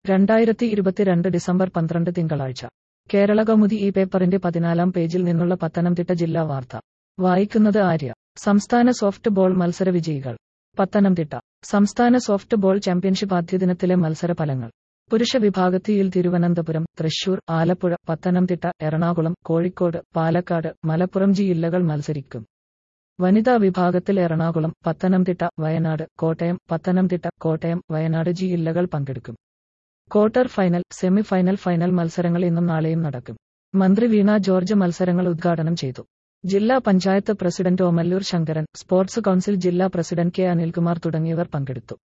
2022 December 12 തിങ്കളാഴ്ച കേരളകൗമുദി ഈ പേപ്പറിന്റെ 14-ാം പേജിൽ നിന്നുള്ള പത്തനംതിട്ട ജില്ലാ വാർത്ത വായിക്കുന്നത് ആര്യ. സംസ്ഥാന സോഫ്റ്റ് ബോൾ മത്സര വിജയികൾ. പത്തനംതിട്ട സംസ്ഥാന സോഫ്റ്റ് ബോൾ ചാമ്പ്യൻഷിപ്പ് ആദ്യദിനത്തിലെ മത്സര ഫലങ്ങൾ. പുരുഷ വിഭാഗത്തിൽ തിരുവനന്തപുരം, തൃശൂർ, ആലപ്പുഴ, പത്തനംതിട്ട, എറണാകുളം, കോഴിക്കോട്, പാലക്കാട്, മലപ്പുറം ജില്ലകൾ മത്സരിക്കും. വനിതാ വിഭാഗത്തിൽ എറണാകുളം, പത്തനംതിട്ട, വയനാട്, കോട്ടയം, പത്തനംതിട്ട, കോട്ടയം, വയനാട് ജില്ലകൾ പങ്കെടുക്കും. Quarter final, semi final, final മത്സരങ്ങൾ ഇന്നും നാളെയും നടക്കും. മന്ത്രി വീണ ജോർജ് മത്സരങ്ങൾ ഉദ്ഘാടനം ചെയ്തു. ജില്ലാ panchayat president Omallur Sankaran, sports council ജില്ലാ പ്രസിഡന്റ് കെ അനിൽകുമാർ തുടങ്ങിയവർ പങ്കെടുത്തു.